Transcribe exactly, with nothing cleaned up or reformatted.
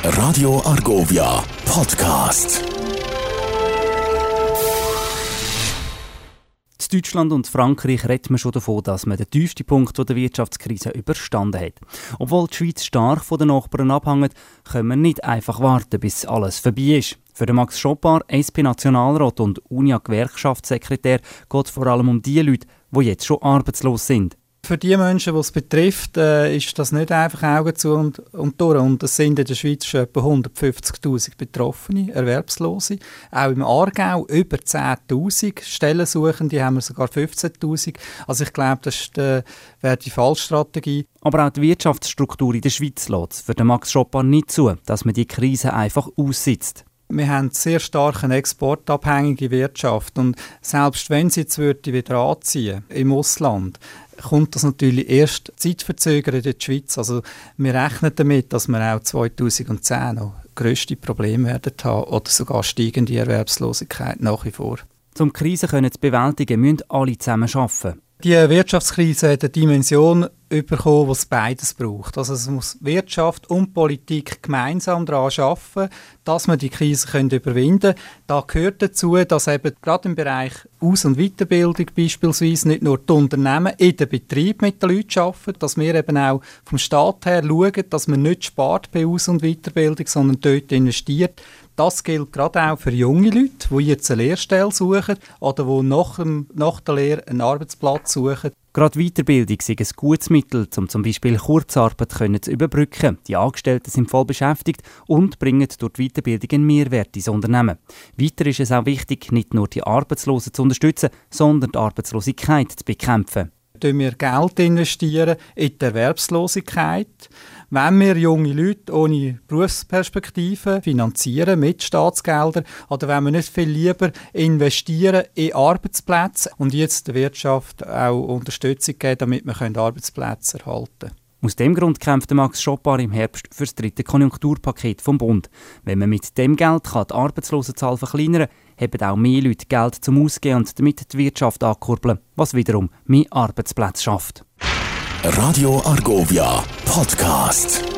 Radio Argovia Podcast. In Deutschland und Frankreich redet man schon davon, dass man den tiefsten Punkt der Wirtschaftskrise überstanden hat. Obwohl die Schweiz stark von den Nachbarn abhängt, können wir nicht einfach warten, bis alles vorbei ist. Für den Max Schoppar, S P-Nationalrat und Unia-Gewerkschaftssekretär, geht es vor allem um die Leute, die jetzt schon arbeitslos sind. Für die Menschen, die es betrifft, äh, ist das nicht einfach Augen zu und, und durch. Und es sind in der Schweiz schon etwa hundertfünfzigtausend Betroffene, Erwerbslose. Auch im Aargau über zehntausend Stellensuchende, haben wir sogar fünfzehntausend. Also ich glaube, das ist die, wäre die Fallstrategie. Aber auch die Wirtschaftsstruktur in der Schweiz lässt es für den Max Schoppar nicht zu, dass man die Krise einfach aussitzt. Wir haben sehr stark eine exportabhängige Wirtschaft und selbst wenn sie jetzt würde wieder anziehen im Ausland, kommt das natürlich erst zeitverzögert in die Schweiz. Also wir rechnen damit, dass wir auch zweitausendzehn noch grösste Probleme werden haben oder sogar steigende Erwerbslosigkeit nach wie vor. Um die Krise zu bewältigen, müssen alle zusammen arbeiten. Die Wirtschaftskrise hat eine Dimension bekommen, die es beides braucht. Also es muss Wirtschaft und Politik gemeinsam daran arbeiten, dass wir die Krise überwinden können. Da gehört dazu, dass eben gerade im Bereich Aus- und Weiterbildung beispielsweise nicht nur die Unternehmen in den Betrieb mit den Leuten arbeiten, dass wir eben auch vom Staat her schauen, dass man nicht spart bei Aus- und Weiterbildung, sondern dort investiert. Das gilt gerade auch für junge Leute, die jetzt eine Lehrstelle suchen oder die nach, dem, nach der Lehre einen Arbeitsplatz suchen. Gerade Weiterbildung ist ein gutes Mittel, um zum Beispiel Kurzarbeit zu überbrücken. Die Angestellten sind voll beschäftigt und bringen durch die Weiterbildung einen Mehrwert ins Unternehmen. Weiter ist es auch wichtig, nicht nur die Arbeitslosen zu unterstützen, sondern die Arbeitslosigkeit zu bekämpfen. Wenn wir Geld investieren in die Erwerbslosigkeit, wenn wir junge Leute ohne Berufsperspektive finanzieren mit Staatsgeldern oder wenn wir nicht viel lieber investieren in Arbeitsplätze und jetzt der Wirtschaft auch Unterstützung geben, damit wir Arbeitsplätze erhalten können. Aus dem Grund kämpft Max Schoppar im Herbst für das dritte Konjunkturpaket vom Bund. Wenn man mit dem Geld die Arbeitslosenzahl verkleinern kann, haben auch mehr Leute Geld zum Ausgeben und damit die Wirtschaft ankurbeln, was wiederum mehr Arbeitsplätze schafft. Radio Argovia Podcast.